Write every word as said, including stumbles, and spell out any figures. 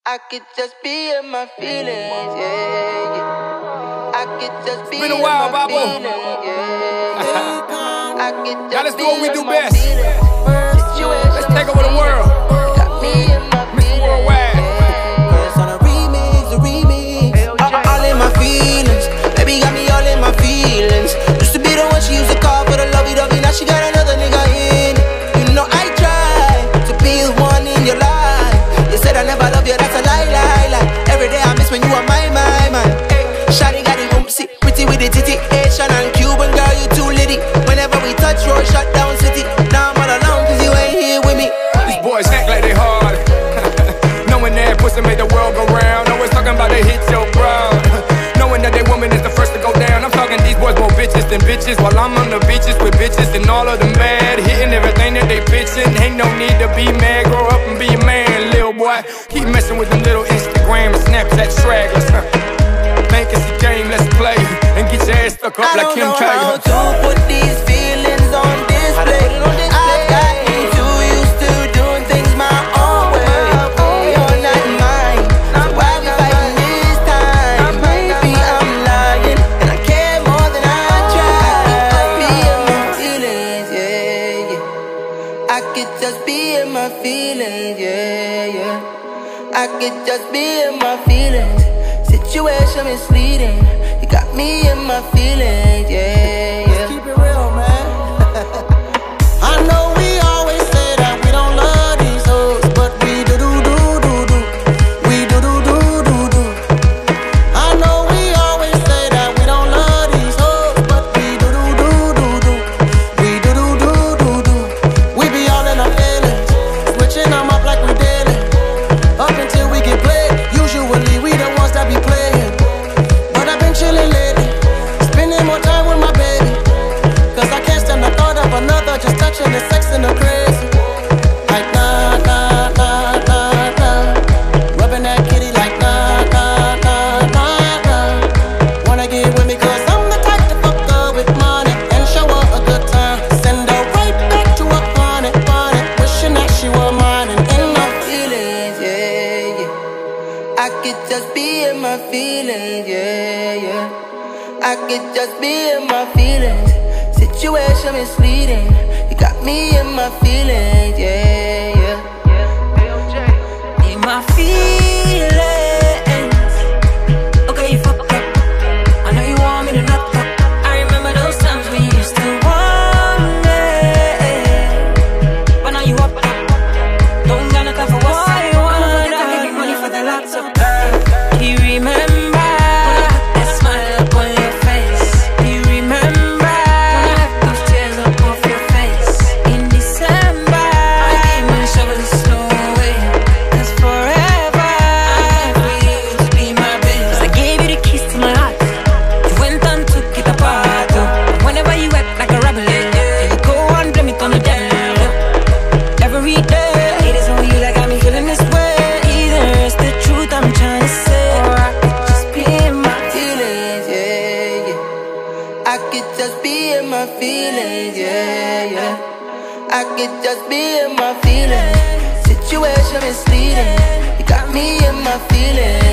I could just be in my feelings, yeah, yeah. I could just be It's been a in while, my Babo. feelings, yeah, yeah. I could just Now let's be do what we in do my best. feelings. Let's take over the world. Got me in my Mister feelings, Worldwide. yeah. On a remix, a remix. All, all in my feelings. Baby got me all in my feelings. Used to be the one she used to call for the lovey-dovey. Now she got another nigga in it. You know I try to be the one in your life. You said I never love you, that's a lie, lie, lie. Every day I miss when you are my, my, my. Hey, shawty got it oopsie, pretty with the titty. Asian and Cuban girl, you too litty. Whenever we touch road, shut down city. Now I'm all alone cause you ain't here with me. These boys act like they hard. Knowing that pussy made the world go round. Always talking about they hit so proud. Knowing that they woman is the first to go down. I'm talking these boys more bitches than bitches. While I'm on the beaches with bitches and all of them mad. Hitting everything that they pitching. Ain't no need to be mad. Grow up and be a man, little boy. Keep messing with them little Instagram and Snapchat stragglers. Think it's a game, let's play. And get your ass stuck up I like Kim don't know K. how to put these feelings on display. I've gotten too used to doing things my own way. You're not mine, so why we fighting this time? Maybe I'm lying, and I care more than I try. I could just be in my feelings, yeah, yeah. I could just be in my feelings, yeah, yeah. I could just be in my feelings. Situation misleading. You got me in my feelings, yeah, yeah. Keep it real, man. I know we always say that we don't love these hoes, but we do do do do do. We do do do do do. I know we always say that we don't love these hoes, but we do do do do do. We do do do do do. We be all in our feelings, switching them up like we dealing. Up until we get played, usually we the ones that be playing. But I've been chilling lately, spending more time with my baby. Cause I can't stand the thought of another just touching the sex and the crazy. Like nah, nah, nah, nah, nah. Rubbing that kitty like nah, nah, nah, nah, nah. Wanna get with me cause I'm the type to fuck her with money and show her a good time. Send her right back to a honey, honey, wishing that she were mine and in my Feelings, yeah, yeah. I could just be in my feelings, yeah, yeah. I could just be in my feelings. Situation misleading. You got me in my feelings, yeah, yeah. In my feelings. Okay, you fuck up. I know you want me to knock up. I remember those times we used to want it, but now you up. Don't got nothing for what I want. I give you money for the laptop. You remember that smile up on your face. You remember those tears up off your face. In December, I gave my shovel a slow way. Cause forever, I for you to be my bitch. Cause I gave you the keys to my heart. You went and took it apart. And whenever you act like a rebel, you go and blame it on the devil. Every day, it is only you that got me feeling this way. Either it's the truth I'm trying to say, or I could just be in my Feelings, yeah, yeah. I could just be in my feelings, yeah, yeah. I could just be in my feelings. Situation misleading. You got me in my feelings.